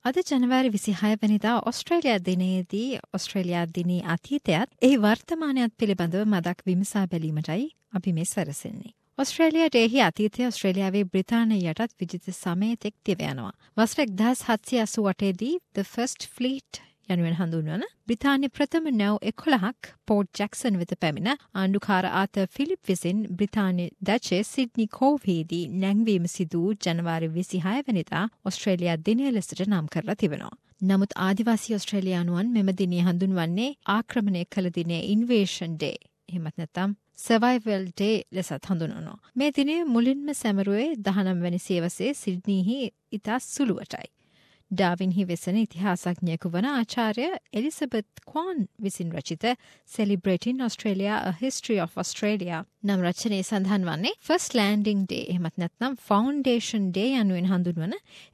අද ජනවාරි 26 වෙනිදා ඔස්ට්‍රේලියා දිනයේදී ඔස්ට්‍රේලියා දිනී අතීතයත් එහි වර්තමානයත් පිළිබඳව මදක් විමසා බැලීමටයි අපි මේ සැරසෙන්නේ. ඔස්ට්‍රේලියාට එහි අතීතය ඔස්ට්‍රේලියාවේ බ්‍රිතාන්‍ය යටත් විජිත සමයතෙක් දිව යනවා. වසර 1788දී The First Fleet යනුවෙන් හඳුන්වන බ්‍රිතාන්‍ය ප්‍රථම නැව් 11ක් පෝර්ට් ජැක්සන් වෙත පැමිණ ආණ්ඩුකාර ආතර් ෆිලිප් විසින් බ්‍රිතාන්‍ය ඩචෙස් සිඩ්නි කෝව්හේදී නැංවීම සිදු වූ ජනවාරි 26 වෙනිදා ඔස්ට්‍රේලියා දිනය ලෙසට නම් කරලා තිබෙනවා. නමුත් ආදිවාසී ඔස්ට්‍රේලියානුවන් මෙම දිනය හඳුන්වන්නේ ආක්‍රමණය කළ දිනය ඉන්වේෂන් ඩේ. එහෙමත් නැත්නම් සර්වයිවල් ඩේ ලෙසත් හඳුන්වනවා. මේ දිනය මුලින්ම සැමරුවේ 19 වැනි සියවසේ සිඩ්නිහි ඉතා සුළුවටයි. ඩාවින්හි වෙසෙන ඉතිහාසඥයෙකු වන ආචාර්ය එලිසබෙත් ක්වාන් විසින් රචිත Celebrating Australia A History of Australia නම් රචනයේ සඳහන් වන්නේ First Landing Day එහෙමත් නැත්නම් Foundation Day යනුවෙන් හඳුන්වන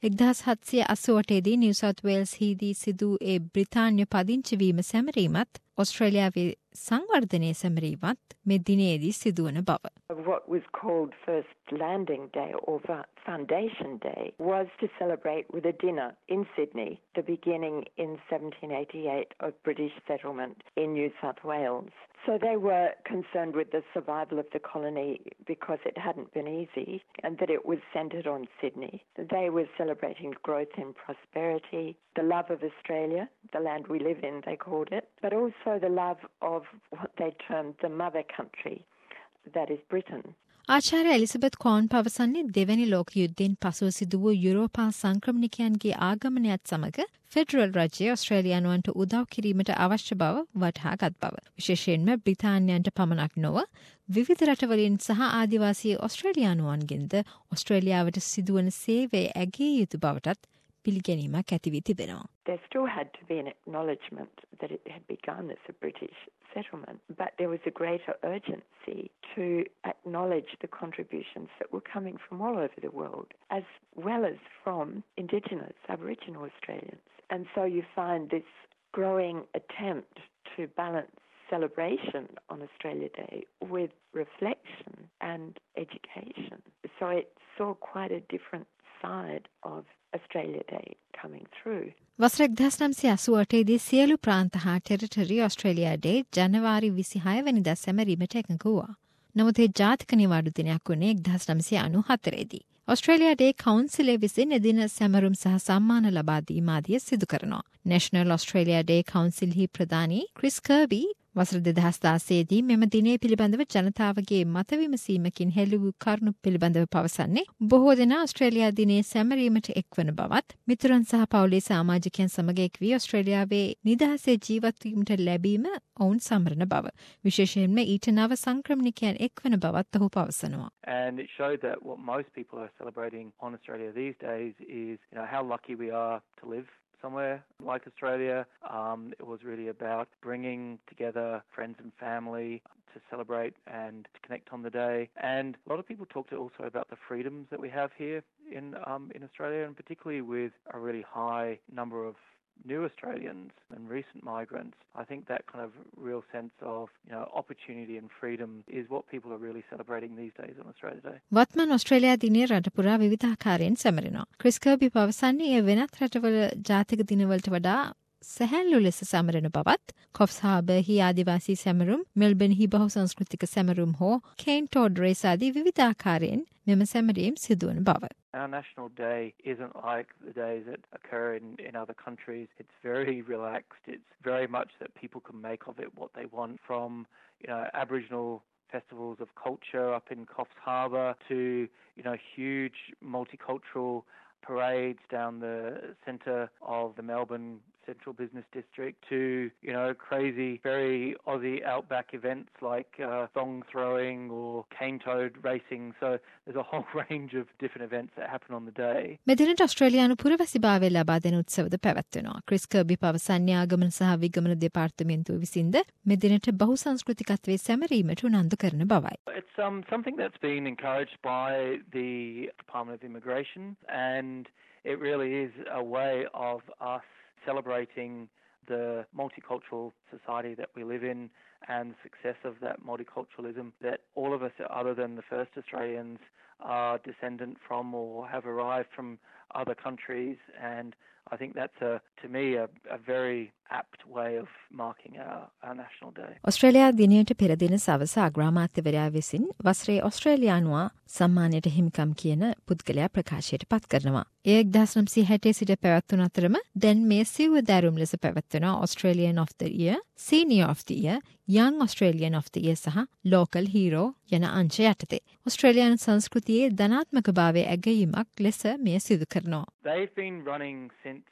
1788 දී New South Wales හිදී සිදු ඒ බ්‍රිතාන්‍ය පදිංචි වීම සැමරීමත් ඔස්ට්‍රේලියාවේ සංවර්ධනය සැමරීමත් මේ දිනයේදී සිදුවන බව. What was called First Landing Day or Foundation Day was to celebrate with a dinner in Sydney, the beginning in 1788 of British settlement in New South Wales. So they were concerned with the survival of the colony because it hadn't been easy and that it was centred on Sydney. They were celebrating growth and prosperity, the love of Australia, the land we live in, they called it, but also the love of what they termed the mother country, that is Britain. ආචාර්ය Elizabeth Kohn පවසන්නේ දෙවැනි ලෝක යුද්ධයෙන් පසුව සිදු වූ යුරෝපා සංක්‍රමණිකයන්ගේ ආගමනයත් සමග federal රජය ඔස්ට්‍රේලියානුවන්ට උදව් කිරීමට අවශ්‍ය බව වටහාගත් බව. විශේෂයෙන්ම බ්‍රිතාන්‍යයන්ට පමණක් නොව විවිධ රටවලින් සහ ආදිවාසී ඔස්ට්‍රේලියානුවන්ගෙන්ද ඔස්ට්‍රේලියාවට සිදුවන සේවය ඇගේ යුතු බවටත් පිළිගැනීමක් ඇති වී තිබෙනවා. There still had to be an acknowledgement that it had begun as a British settlement, but there was a greater urgency to acknowledge the contributions that were coming from all over the world, as well as from Indigenous, Aboriginal Australians. And so you find this growing attempt to balance celebration on Australia Day with reflection and education. So it saw quite a different side of Australia Day coming through. වසර 1988 දී සියලු ප්‍රාන්ත හා territory Australia day ජනවාරි 26 වෙනිදා සැමරීමට එකඟ වුණා. නමුත් ඒ ජාතික නිවාඩු දිනයක් වුණේ 1994 දී. ඔස්ට්‍රේලියා ඩේ කවුන්සිලේ විසින් එදින සැමරුම් සහ සම්මාන ලබා දීම ආදිය සිදු කරනවා. National Australia Day කවුන්සිල්හි ප්‍රධානී ක්‍රිස් කර්බි වසර 2016 දී මෙම දිනේ පිළිබඳව ජනතාවගේ මත විමසීමකින් හෙළි වූ කරුණු පිළිබඳව පවසන්නේ බොහෝ දෙනා ඔස්ට්‍රේලියා දිනේ සැමරීමට එක්වන බවත් මිතුරන් සහ පවුලේ සමාජිකයන් සමග එක් වී ඔස්ට්‍රේලියාවේ නිදහසේ ජීවත් වීමට ලැබීම ඔවුන් සමරන බව. විශේෂයෙන්ම ඊට නව සංක්‍රමණිකයන් එක්වන බවත් ඔහු පවසනවා. And it showed that what most people are celebrating on Australia these days is, how lucky we are to live somewhere like Australia. It was really about bringing together friends and family to celebrate and to connect on the day. And a lot of people talked also about the freedoms that we have here in Australia, and particularly with a really high number of new Australians and recent migrants. I think that kind of real sense of, opportunity and freedom is what people are really celebrating these days on Australia Day. වත්මන් ඔස්ට්‍රේලියා දිනය රට පුරා විවිධාකාරයෙන් සැමරෙනවා. Chris කර්බි පවසන්නේ ඒ වෙනත් රටවල ජාතික දිනවලට වඩා සැහැල්ලු ලෙස සැමරෙන බවත් කොෆ්ස් හාබර්හි ආදිවාසී සැමරුම්, මෙල්බර්න්හි බහු සංස්කෘතික සැමරුම් හෝ කේන් ටෝඩ් රේස් ආදී විවිධාකාරයෙන් මෙම සැමරීම් සිදුවන බව. Our national day isn't like the days that occur in other countries. It's very relaxed. It's very much that people can make of it what they want, from Aboriginal festivals of culture up in Coffs Harbour to huge multicultural parades down the centre of the Melbourne Central Business District to, crazy, very Aussie outback events like thong throwing or cane toad racing. So there's a whole range of different events that happen on the day. මෙදිනට ඔස්ට්‍රේලියානු පුරවැසිභාවය ලබා දෙන උත්සවද පැවැත්වෙනවා. Chris කර්බි පවසන්නේ ආගමන සහ විගමන දෙපාර්තමේන්තුව විසින්ද මෙදිනට බහු සංස්කෘතිකත්වයේ සැමරීමට උනන්දු කරන බවයි. It's something that's been encouraged by the Department of Immigration, and it really is a way of us celebrating the multicultural society that we live in and the success of that multiculturalism, that all of us other than the first Australians are descendant from or have arrived from other countries, and I think that's to me a very apt way of marking our national day. Australia දිනයට පෙර දින සවස අග්‍රාමාත්‍යවරයා විසින් වසරේ ඔස්ට්‍රේලියානුවා සම්මානයට හිමිකම් කියන පුද්ගලයා ප්‍රකාශයට පත් කරනවා. ඒ 1960 සිට පැවැත්වුණු අතරම දැන් මේ සිව්ව දැරුම් ලෙස පැවැත්වෙන Australian of the Year, Senior of the Year, Young Australian of the Year සහ Local Hero යන අංශ යටතේ. ඔස්ට්‍රේලියානු සංස්කෘතියේ ධනාත්මකභාවය ඇගයීමක් ලෙස මෙය සිදු කරනවා. They've been running since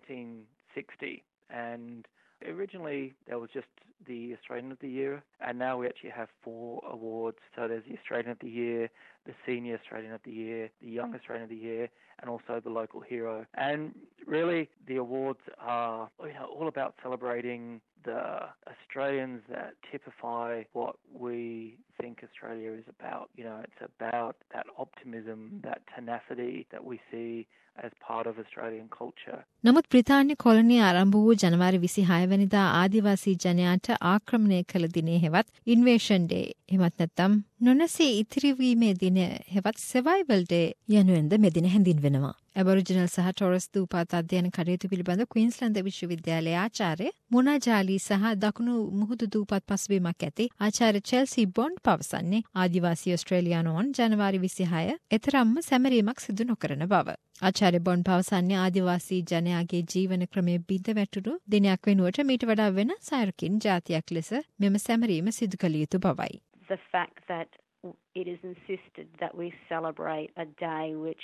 1960 and originally there was just the Australian of the Year, and now we actually have 4 awards. So there's the Australian of the Year, the Senior Australian of the Year, the Young Australian of the Year, and also the Local Hero. And really the awards are all about celebrating the Australians that typify what we think Australia is about. It's about that optimism, that tenacity that we see as part of Australian culture. නමුත් බ්‍රිතාන්‍ය කොලොනිය ආරම්භ වූ ජනවාරි 26 වෙනිදා ආදිවාසී ජනයාට ආක්‍රමණය කළ දිනේ හෙවත් ඉන්වේෂන් ඩේ එහෙමත් නැත්නම් නොනැසී ඉතිරිවීමේ දින හෙවත් සර්වයිවල් ඩේ යනුවෙන්ද මෙදින හැඳින්වෙනවා. ඇබොරිජිනල් සහ ටොරස් දූපත් අධ්‍යයන කටයුතු පිළිබඳ ක්වීන්ස්ලන්ඩ් විශ්වවිද්‍යාලයේ ආචාර්ය මුනා ජාලි සහ දකුණු මුහුදු දූපත් පසුබිමක් ඇති ආචාර්ය චෙල්සි බොන්ඩ් පවසන්නේ ආදිවාසී ඔස්ට්‍රේලියානුවන් ජනවාරි 26 එතරම්ම සැමරීමක් සිදු නොකරන බව. ආචාර්ය බොන්ඩ් පවසන්නේ ආදිවාසී ජනයාගේ ජීවන ක්‍රමය බිඳ වැටුණු දිනයක් වෙනුවට මීට වඩා වෙනස් අයුරකින් ජාතියක් ලෙස මෙම සැමරීම සිදු කළ යුතු බවයි. The fact that it is insisted that we celebrate a day which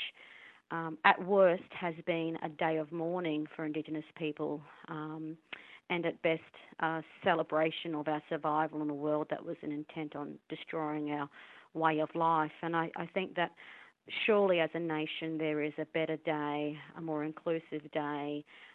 at worst has been a day of mourning for Indigenous people, and at best a celebration of our survival in a world that was intent on destroying our way of life. And I think that surely as a nation there is a better day, a more inclusive day,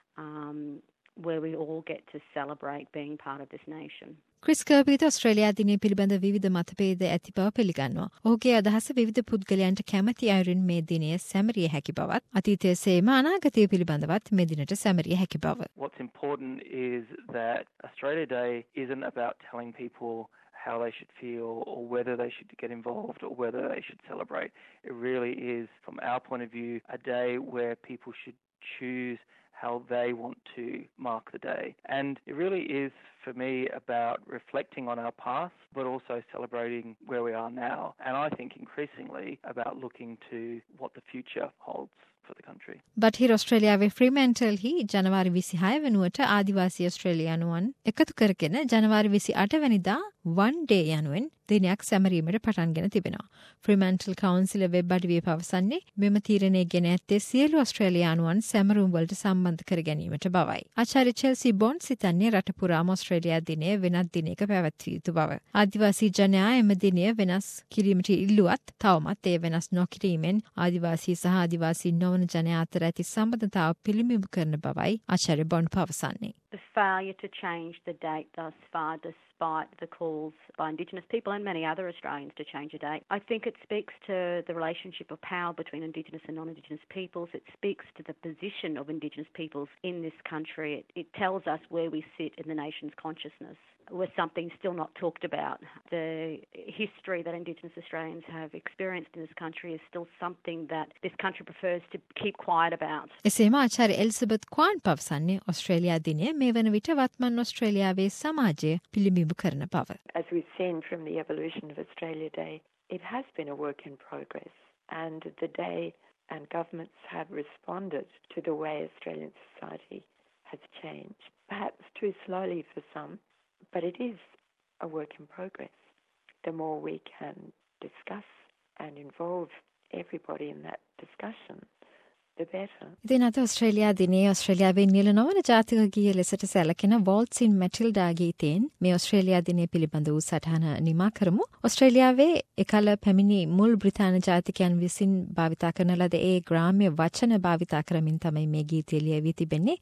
where we all get to celebrate being part of this nation. Chris කර්බීද Australia දිනය පිළිබඳ විවිධ මතභේද ඇති බව පිළිගන්නවා. ඔහුගේ අදහස විවිධ පුද්ගලයන්ට කැමති අයුරින් මේ දිනය සැමරිය හැකි බවත් අතීතයේ සේම අනාගතය පිළිබඳවත් මේ දිනට සැමරිය හැකි බව. What's important is that Australia Day isn't about telling people how they should feel or whether they should get involved or whether they should celebrate. It really is, from our point of view, a day where people should choose how they want to mark the day. And it really is, for me, about reflecting on our past, but also celebrating where we are now. And I think increasingly about looking to what the future holds for the country. බටහිර ඔස්ට්‍රේලියාවේ ෆ්‍රීමැන්ටල්හි ජනවාරි 26 වෙනුවට ආදිවාසී ඔස්ට්‍රේලියානුවන් එකතු කරගෙන ජනවාරි 28 වෙනිදා one day යනුවෙන් දිනයක් සැමරීමට පටන්ගෙන තිබෙනවා. ෆ්‍රීමැන්ටල් කවුන්සිල වෙබ් අඩවිය පවසන්නේ මෙම තීරණය ගෙන ඇත්තේ සියලු ඔස්ට්‍රේලියානුවන් සැමරුම් වලට සම්බන්ධ කර ගැනීමට බවයි. ආචාර්ය චෙල්සි බොන්ඩ් සිතන්නේ රට පුරාම ඔස්ට්‍රේලියා දිනය වෙනත් දිනයක පැවැත්විය යුතු බව. ආදිවාසී ජනයා එම දිනය වෙනස් කිරීමට ඉල්ලුවත් තවමත් ඒ වෙනස් නොකිරීමෙන් ආදිවාසී සහ ආදිවාසී නොවන ජනයා අතර ඇති සම්බන්ධතාව පිළිඹු කරන බවයි ආචාර්ය බොන්ඩ් පවසන්නේ. The failure to change the date thus far, despite the calls by Indigenous people and many other Australians to change the date, I think it speaks to the relationship of power between Indigenous and non-Indigenous peoples. It speaks to the position of Indigenous peoples in this country. It tells us where we sit in the nation's consciousness. We're something still not talked about. The history that Indigenous Australians have experienced in this country is still something that this country prefers to keep quiet about. එසේම ආචාර්ය Elizabeth ක්වාන් පවසන්නේ ඔස්ට්‍රේලියා දිනය මේ වන විට වත්මන් ඔස්ට්‍රේලියාවේ සමාජය පිළිඹු කරන බව. As we've seen from the evolution of Australia Day, it has been a work in progress, and the day and governments have responded to the way Australian society has changed. Perhaps too slowly for some, but it is a work in progress. The more we can discuss and involve everybody in that discussion, the better. ඉතින් අද ඔස්ට්‍රේලියා දිනේ ඔස්ට්‍රේලියාවේ නිල නොවන ජාතික ගීය ලෙසට සැලකෙන වෝල්ට්ස් ඉන් Matilda ගීතයෙන් මේ ඔස්ට්‍රේලියා දිනේ පිළිබඳ වූ සටහන නිමා කරමු. ඔස්ට්‍රේලියාවේ එකල පැමිණි මුල් බ්‍රිතාන්‍ය ජාතිකයන් විසින් භාවිතා කරන ලද ඒ ග්‍රාම්‍ය වචන භාවිතා කරමින් තමයි මේ ගීතය ලියවී තිබෙන්නේ.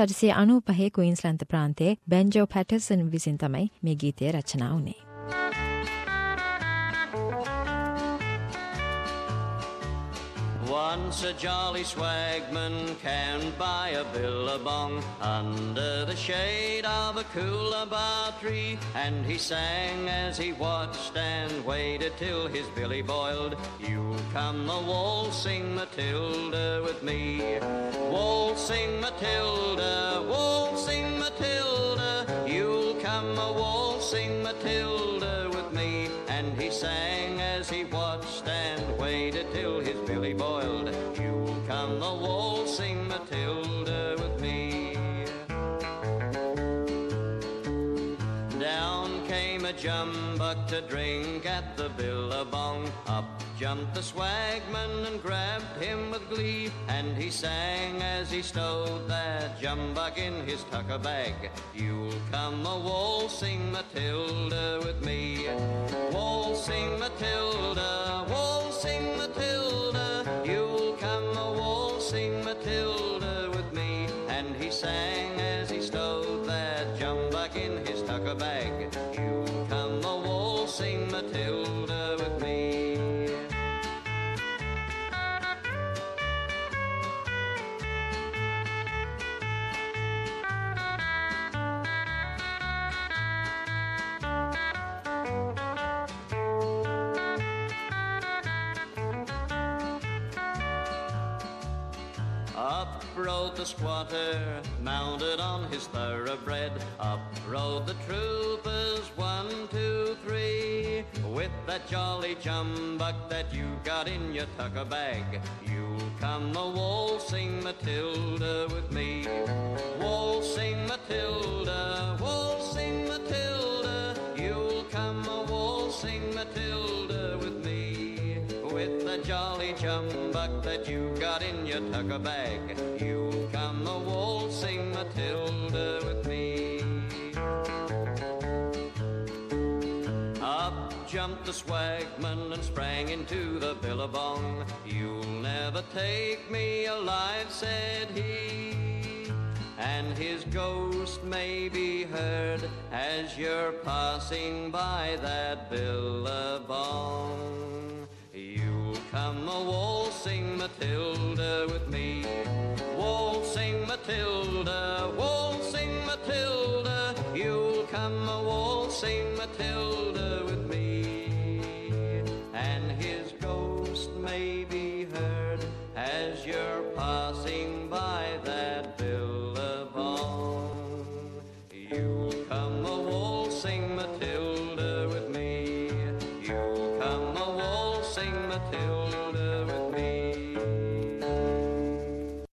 1895 ක්වීන්ස්ලන්ත ප්‍රාන්තයේ බෙන්ජෝ පැටර්සන් විසින් තමයි මේ ගීතය රචනා වුණේ. Once a jolly swagman camped by a billabong under the shade of a coolabah tree, and he sang as he watched and waited till his billy boiled. You'll come a waltzing Matilda with me. Waltzing Matilda, waltzing Matilda, you'll come a waltzing Matilda with me. And he sang as he watched and waited till his billy boiled. You'll come a waltzing Matilda with me. Down came a jumbuck to drink at the billabong. Up jumped the swagman and grabbed him with glee, and he sang as he stowed that jumbuck in his tucker bag. You'll come a waltzing Matilda with me. Waltzing Matilda, waltzing Matilda, you'll come a waltzing Matilda with me. And he sang as he stowed that jumbuck in his tucker bag. You'll come a waltzing Matilda with me. Up rode the squatter, mounted on his thoroughbred. Up rode the troopers, 1, 2, 3. With that jolly jumbuck that you got in your tucker bag, you'll come a waltzing Matilda with me. Waltzing Matilda, waltzing Matilda, you'll come a waltzing Matilda with me. With that jolly jumbuck that you got in your tucker bag, you'll come a waltzing Matilda with me. Up jumped the swagman and sprang into the billabong. You'll never take me alive, said he, and his ghost may be heard as you're passing by that billabong. You'll come a waltzing Matilda with me. Waltzing Matilda, waltzing Matilda, you'll come a waltzing Matilda